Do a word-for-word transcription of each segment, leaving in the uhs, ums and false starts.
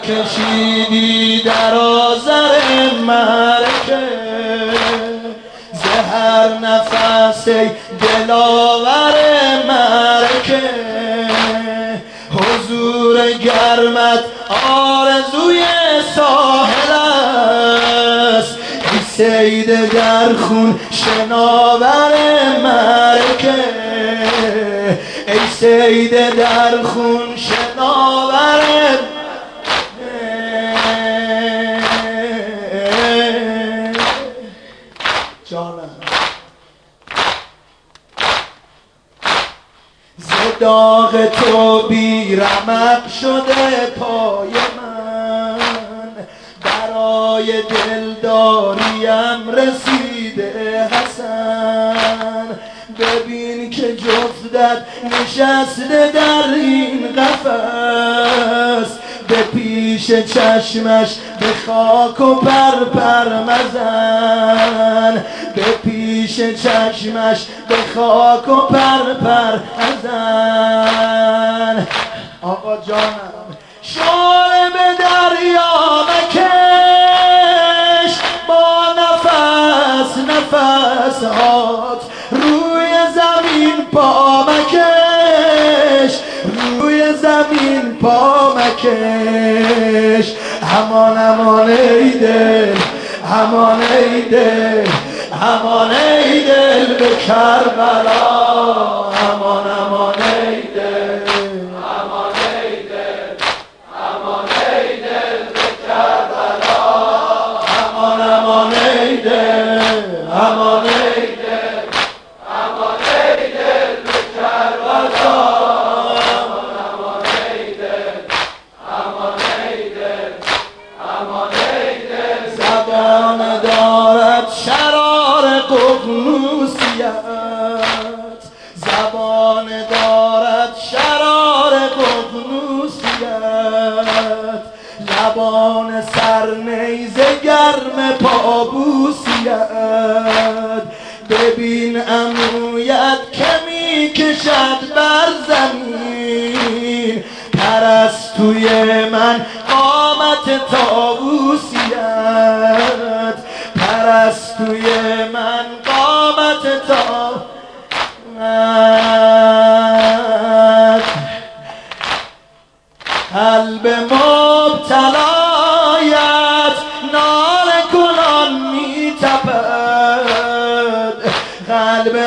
کشیدی در آذر مرکه، زهر نفس ای دلاور مرکه، حضور گرمت آرزوی ساحل است، ای سید در خون شناور مرکه، ای سید در خون شناور جانم. ز داغ تو بی رمق شده پای من، برای دلداریم رسیده حسن، ببین که جفتت نشسته در این قفس، به پیش چشمش به خاک و پر پر مزن، به پیش چشمش به خاک و پر پر مزن. آقا جانم شعله به دریا مکش، با نفس نفس هات روی زمین پا مکش، روی زمین پا مکش. همان همان ای دل، همان ای دل، همان ای دل به کربلا، همان همان ای دل، همان ای دل، همان ای دل به کربلا، همان همان ای دل، همان ای دل، همان ای دل به کربلا، همان همان ای دل، همان ای دل، همان ای دل. زبان دارد شرار ققنوسیت، زبان دارد شرار ققنوسیت، لبان سرنیزه گرم پابوسیت، ببین عمویت که می کشد بر زمین، پرستوی من قامت طاووسیت، پرستوی من قامت طاووسیت. قلب مبتلایت ناله کنان می تپد، قلب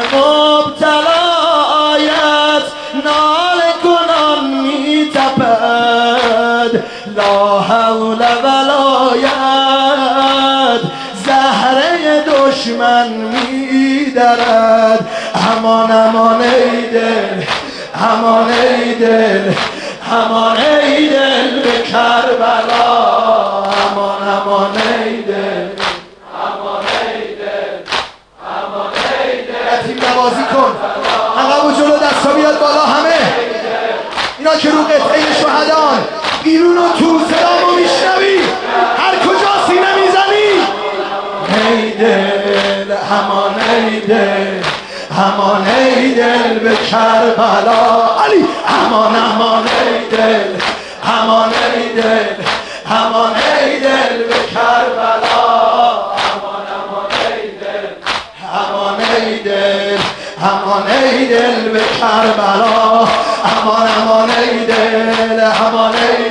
مبتلایت ناله کنان می تپد، لا حول ولا یت زهره دشمن می درد. همان همان ای دل، همان ای دل، همان ای دل به کربلا، همان همان ای دل، همان ای دل، همان ای دل. یتیم نوازی کن، عقب و جلو دستا بیاد بالا همه اینا که رو قطعه شهدان بیرون و تو صدامو میشنوی، هر کجا سینه میزنی. ای دل، همان ای دل، همان ای دل به کربلا، علی همان همان ای دل، همان ای دل، همان ای دل به کربلا، همان همان ای دل، همان ای دل، همان ای دل به کربلا، همان همان ای دل، همان ای